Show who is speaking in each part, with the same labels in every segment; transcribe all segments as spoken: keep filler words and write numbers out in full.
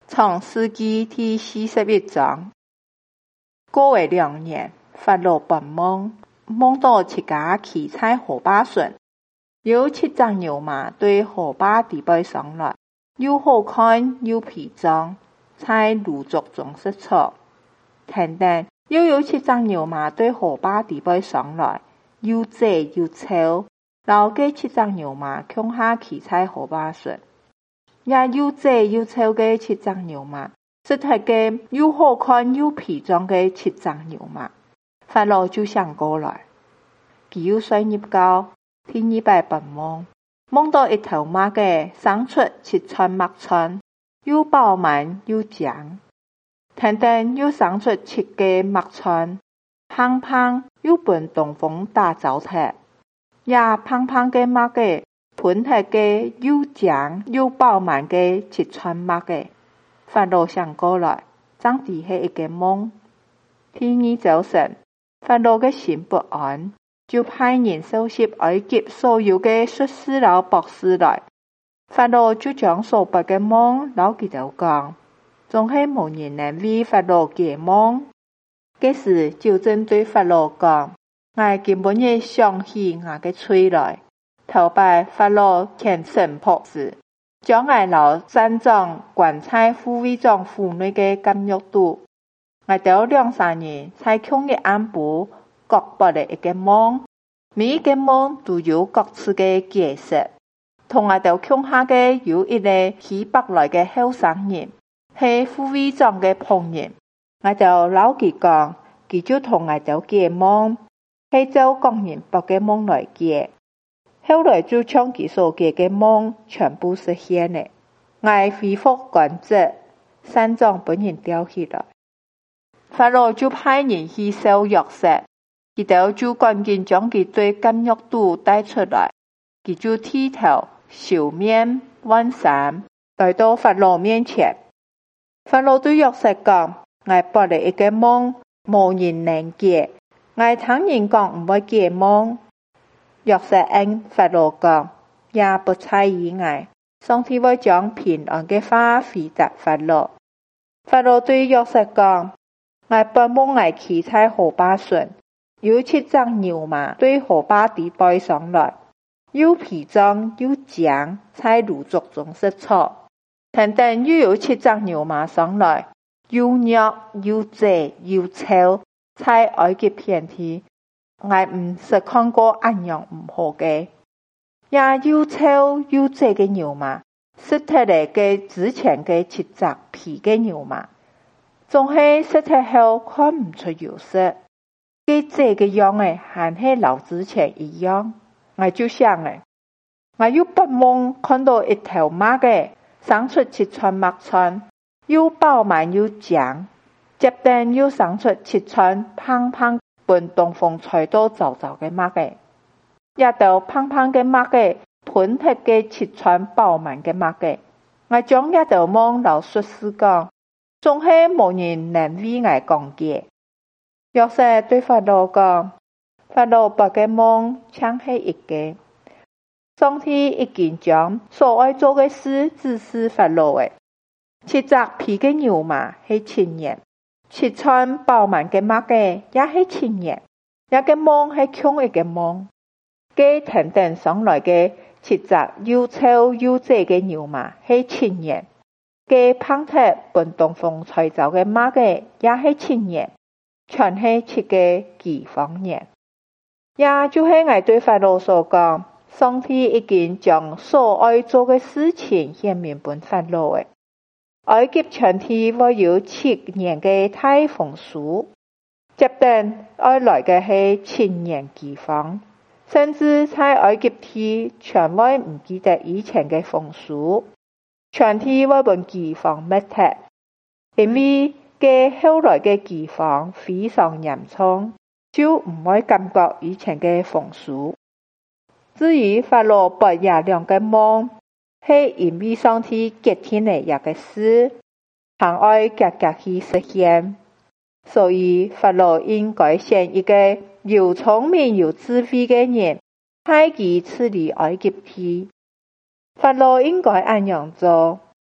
Speaker 1: 創世紀第四十一章。過了兩年，法老辦夢，夢到七家騎在河壩上，有七隻牛馬對河壩底背上來，又好看又肥壯，在蘆竹中食草。停等，又有七隻牛馬對河壩底背上來，又濟又臭，然後這七隻牛馬共下騎在河壩上。也又濟又臭嘅七隻牛馬，實體嘅又好看又肥壯嘅七隻牛馬。法老就想過來，佢又睡入覺，第二擺辦夢，夢到一頭馬嘅生出七寸麥串，又飽滿又強。停等又生出七個麥串，胖胖又本東風打糟蹋，也胖胖嘅馬嘅。盤係嘅又強又飽滿嘅七寸麥嘅，法老想過來，總之係一個夢。第二早晨，法老嘅心不安，就派人收拾埃及所有嘅術士老博士來。法老就將所發嘅夢老佢哋講，總係無人能為法老解夢。這時就正對法老講，我根本也想起我嘅嘴來。頭擺法老虔誠樸實，將我老山長關在護衛長府內嘅監獄度。我到兩三年才共一暗部各博了一個夢，每一個夢都有各自嘅解釋。同我到共下嘅有一個起北來嘅後生人，係護衛長嘅朋友。我就老佢講，佢就同我到解夢，係照講人博嘅夢來解。後來就將佢所解嘅夢全部實現了。我恢復官職，山長本人調起來。法老就派人去收約瑟，佢哋就趕緊將佢對監獄度帶出來。佢就剃頭、修面、換衫，來到法老面前。法老對約瑟講：我博了一個夢，無人能解。我聽人講唔會解夢。約瑟應法老講，也不猜意外，上帝會將平安嘅話回答法老。法老對約瑟講：我辦夢我騎在河壩上，有七隻牛馬對河壩底背上來，又肥壯又強，在蘆竹中食草。停等又有七隻牛馬上來，又弱又濟又臭，在埃及遍地。我唔是看過咁樣唔好嘅，也又臭又濟嘅牛馬，實體嚟嘅之前嘅七隻皮嘅牛馬，總係實體後看唔出優勢，嘅濟嘅樣誒，還係老之前一樣。我就想誒，我又發夢看到一頭馬嘅生出七寸麥串，又飽滿又強，接等又生出七寸胖胖。本東風吹到早早嘅馬嘅，也到胖胖嘅馬嘅，盤鐵嘅七寸飽滿嘅馬嘅。我將一道夢老術士講，總係無人能為我講解。約瑟對法老講，法老博嘅夢像係一個，上帝已經將所愛做嘅事指示法老嘅。七隻皮嘅牛馬係親人。七寸飽滿嘅馬嘅也係親人，一個夢係共一個夢。佢停等上來嘅七隻又臭又濟嘅牛馬係親人，佢胖鐵本東風吹走嘅馬嘅也係親人，全係七個地方人。也就係我對法老所講，上帝已經將所愛做嘅事情顯明俾法老嘅。埃及全體會有七年嘅大豐收，接等而來嘅係千年饑荒，甚至在埃及地全會唔記得以前嘅豐收，全體會被饑荒滅絕，因為嘅後來嘅饑荒非常嚴重，就唔會感覺以前嘅豐收。至於法老博也兩個夢，係因為上帝決定嘅一個事，行愛格格去實現，所以法老應該選一個又聰明又智慧嘅人，派佢治理埃及地。法老應該咁樣做，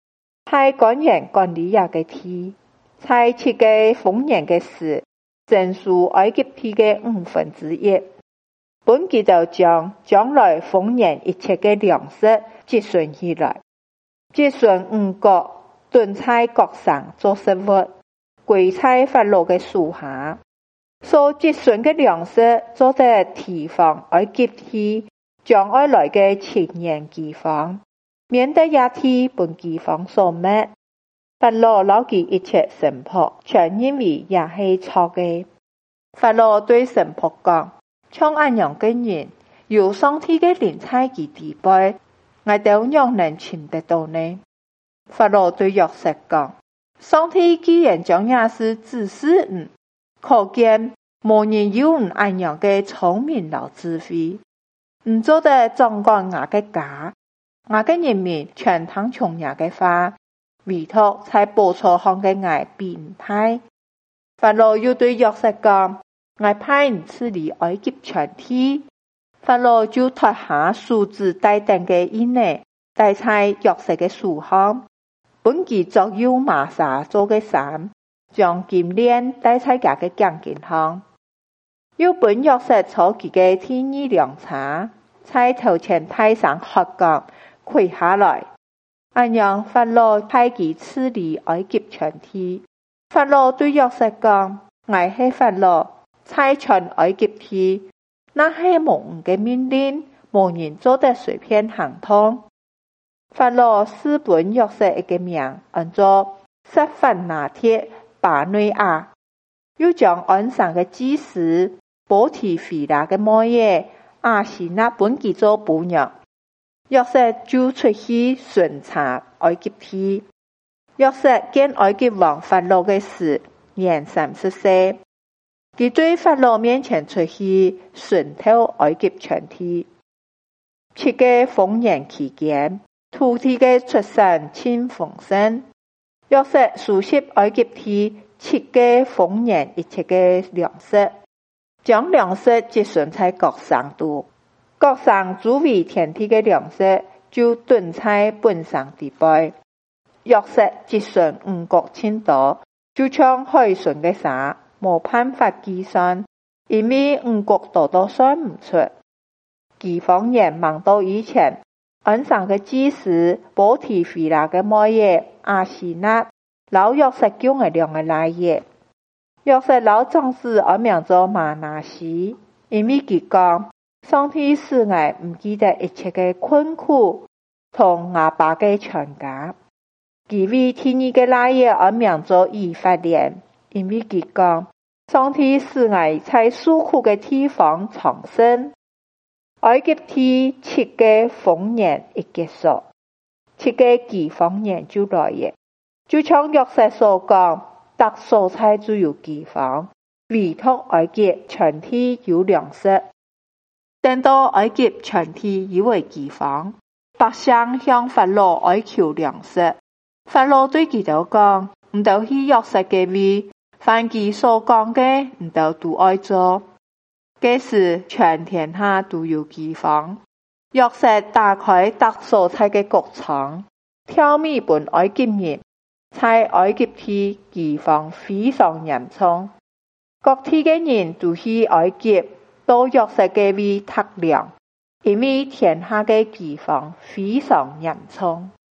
Speaker 1: 在官員管理也嘅天，在七個豐年嘅時，整數埃及地嘅五分之一。本記就將將來豐年一切嘅糧食積存起來，積存五國囤在各省做食物，歸在法老嘅屬下。所積存嘅糧食做得提防埃及地將要來嘅千年饑荒，免得一天本饑荒所滅。法老留其一切臣僕，全因為也係錯嘅。法老對臣僕講：像安樣嘅人，有上帝嘅靈在其地背，我都樣能尋得到呢？法老對約瑟講：上帝既然將也是指示唔，可見無人有唔安樣嘅聰明老智慧，唔做得掌管我嘅家，我嘅人民全聽從我嘅話，唯獨在報錯行嘅我變態。法老又對約瑟講：我派人治理埃及全地。法老就脫下數子帶等嘅衣呢，戴在約瑟嘅手上，本其作有麻紗做嘅衫，將金鏈戴在佢嘅頸肩上。又本約瑟坐佢嘅天衣涼茶，在頭前太上喝講，跪下來。安樣法老派佢治理埃及全地。法老對約瑟講：我係法老，在全埃及地，那係蒙嘅命令，無人做得隨便行通。法老賜本約瑟一個名，按做塞法拿鐵巴內亞，又將安上嘅祭司波提斐拉嘅妹爺亞西納本記做伴娘。約瑟就出去巡查埃及地。約瑟見埃及王法老嘅時，年三十歲。佢對法老面前出去巡透埃及全地。七個豐年期間，土地嘅出產真豐盛。約瑟收拾埃及地七個豐年一切嘅糧食，將糧食積存在各省度。各省主為天地嘅糧食，就囤在本省地背。約瑟積存五國千多，就像海船嘅沙，無辦法計算，因為五國多多算唔出。饑荒年忙到以前，安省嘅祭司波提斐拉嘅妹爺亞西納，老約瑟叫我兩個來也。約瑟老長子我名做馬拿西，因為佢講：上帝使我唔記得一切嘅困苦，同我爸嘅全家。佢為天意嘅來也我名做以法蓮，因為佢講：上帝使我在受苦嘅地方長生。埃及地七個豐年一結束，七個饑荒年就來也。就像約瑟所講，得蔬菜就有饑荒，唯獨埃及全地有糧食。等到埃及全地以為饑荒，百姓向法老哀求糧食。法老對佢哋講：唔到去約瑟嘅位，凡佢所講嘅，唔到都愛做。這時全天下都有饑荒。約瑟打開得蔬菜嘅穀倉，挑米本埃及人。在埃及地饑荒非常嚴重，各地嘅人都去埃及到約瑟嘅位택糧，因為天下嘅饑荒非常嚴重。